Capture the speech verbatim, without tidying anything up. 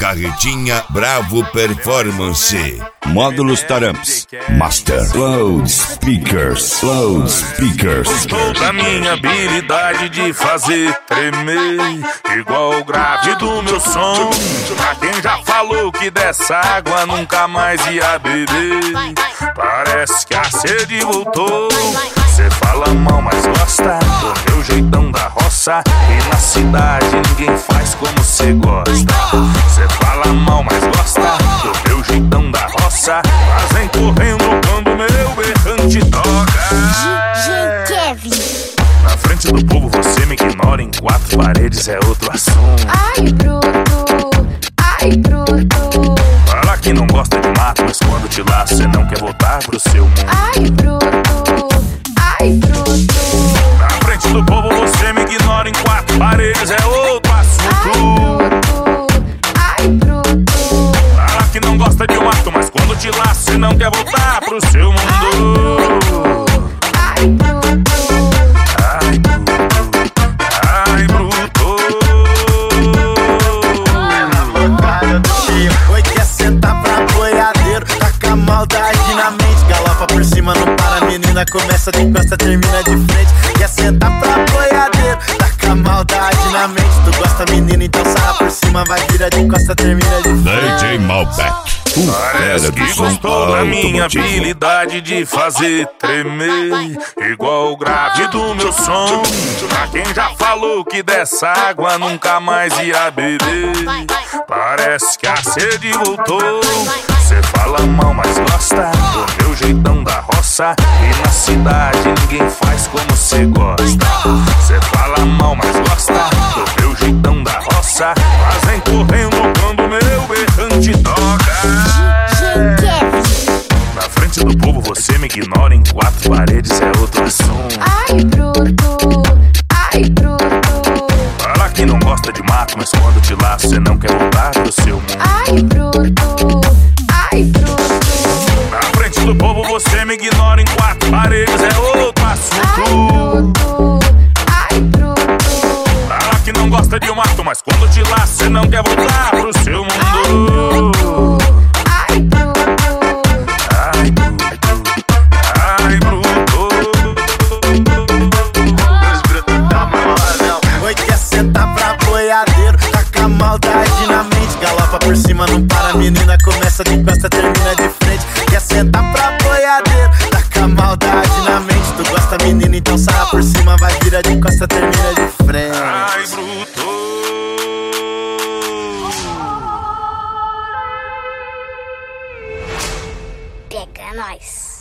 Carretinha Bravo Performance. Módulos Taramps Master Loudspeakers Loudspeakers. Toda minha habilidade de fazer tremer igual o grave do meu som. Pra quem já falou que dessa água nunca mais ia beber, parece que a sede voltou. Cê fala mal, mas gosta do meu jeitão da roça. E na cidade ninguém faz como cê gosta. Cê fala mal, mas gosta do meu jeitão da roça. Mas vem correndo quando meu berrante toca. D J Kevin. Na frente do povo você me ignora, em quatro paredes é outro assunto. Ai, bruto, ai, bruto. Fala que não gosta de mato, mas quando te laço cê não quer voltar pro seu mundo. Ai, bruto, ai, bruto. Na frente do povo você me ignora, em quatro paredes é outro assunto. Ai, bruto. Fala que não gosta de mato, mas quando te laço cê não quer voltar pro seu mundo. Ai, bruto. Ai, bruto, ai, bruto. Na bocada do cheio, oi, quer sentar pra boiadeiro. Taca a maldade na mente, galopa por cima, não para, menina. Começa de costa, termina de frente. Quer sentar pra boiadeiro, taca a maldade na mente. Tu gosta, menina, então sarra por cima, vai, vira de costa, termina de frente. D J Malbec, o Parece fera que do som gostou da minha automotivo. habilidade de fazer tremer igual o grave do meu som. Pra quem já falou que dessa água nunca mais ia beber, parece que a sede voltou. Cê fala mal, mas gosta do meu jeitão da roça. E na cidade ninguém faz como cê gosta. Cê fala mal, mas gosta do meu jeitão da roça. Mas vem correndo quando meu berrante toca. D J Kevin. Na frente do povo você me ignora, em quatro paredes é outro assunto. Ai, bruto, ai, bruto. Fala que não gosta de mato, mas quando te laço cê não quer voltar pro seu mundo. Ai, bruto, ai, bruto. Na frente do povo você me ignora, em quatro paredes é outro Ai, assunto. bruto, ai, bruto. Fala que não gosta de mato, mas quando te laço cê não quer voltar pro seu mundo. Ai, bruto. Ai, bruto, ai, bruto. Os brutos da moral. Oi, quer sentar pra boiadeiro. Taca a maldade na mente, galopa por cima, não para, menina. Começa de costa, termina de frente. Quer sentar pra boiadeiro. Taca a maldade na mente. Tu gosta, menina, então sarra por cima, vai, vira de costa, termina de frente. Ai, bruto. Pega nós.